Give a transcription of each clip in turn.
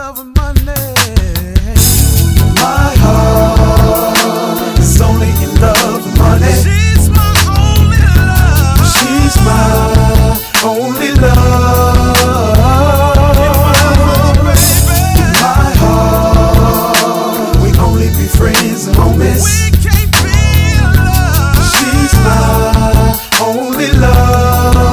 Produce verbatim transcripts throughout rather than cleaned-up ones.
love and money. My heart is only in love and money. She's my only love. She's my only love. In my heart, we only be friends and homies. We can't be in love. She's my only love.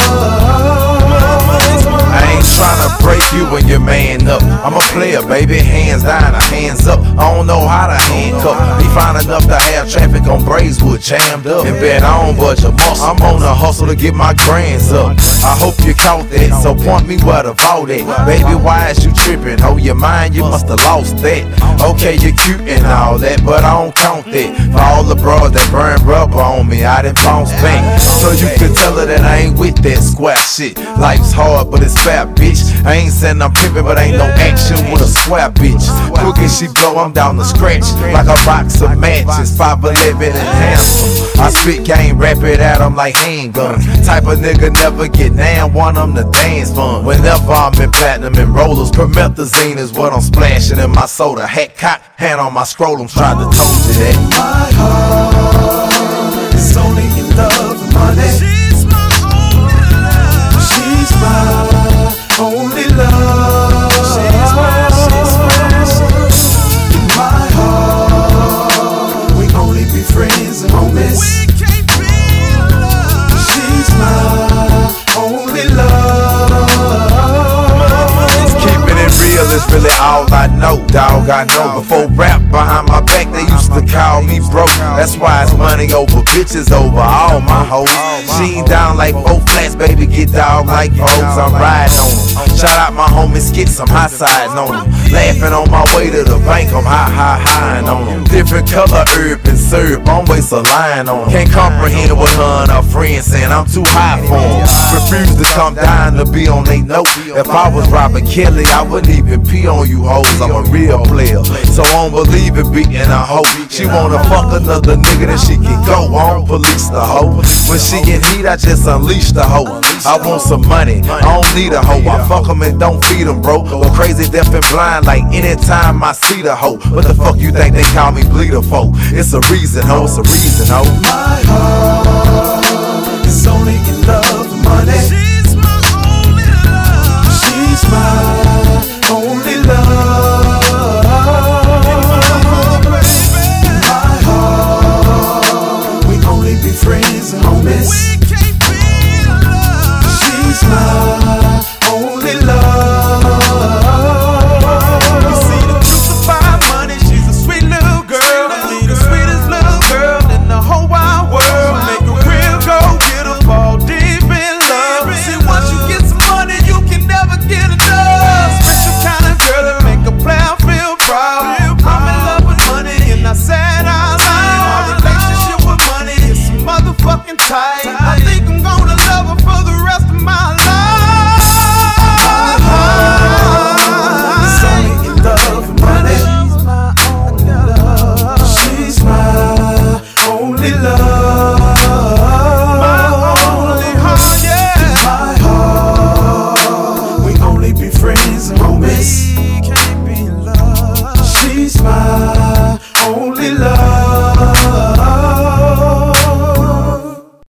I ain't tryna break you when you're man up. I'm a player, baby, hands down or hands up. I don't know how to handcuff. Be fine enough to have traffic on Braeswood jammed up and bet I don't budge a muscle. I'm on a hustle to get my grands up. I hope you caught that, so point me where to vault at. Baby, why is you tripping? Oh, your mind, you must have lost that. Okay, you're cute and all that, but I don't count that. For all the bras that burn rubber on me, I done bounce back. So you can tell her that I ain't with that square shit. Life's hard, but it's fair, bitch. I ain't saying I'm pimping, but ain't no action with a square bitch. Quick as she blow, I'm down the scratch like a box of matches. five eleven and handsome. I spit game, rap it at them like handguns. Type of nigga never get down, want them to dance fun. Whenever I'm in platinum and rollers, promethazine is what I'm splashing in my soda. Hat cock, hand on my scrotum, tried to told you that. My heart is only in love and money. She's my only love. She's my only love. She's my, she's my, in my heart, we only be friends and homies. We can't be in love. She's my only love. Keeping it real is really all I know, dog. I know before rap behind my back they used to call me broke. That's why it's money over bitches over all my hoes. She ain't down like four flats, baby, get dog like foes. I'm riding on them. Shout out my homie Skits, I'm high siding on them. Laughing on my way to the bank, I'm high, high, high on them. Different color herb and syrup, I'm waist a line on them. Can't comprehend what her and her friends saying, I'm too high for them. Refuse to come down to be on they note. If I was Robert Kelly, I wouldn't even pee on you hoes. I'm a real player, so I don't believe in beating a hoe. She wanna fuck another nigga that she can go. I don't police the hoe. When she in heat, I just unleash the hoe. I want some money, I don't need a hoe. I fuck them and don't feed them, bro. Go crazy, deaf and blind like anytime I see the hoe. What the fuck you think they call me bleeder for? It's a reason, ho, it's a reason, ho. My heart is only in love and money. She's my only love. She's my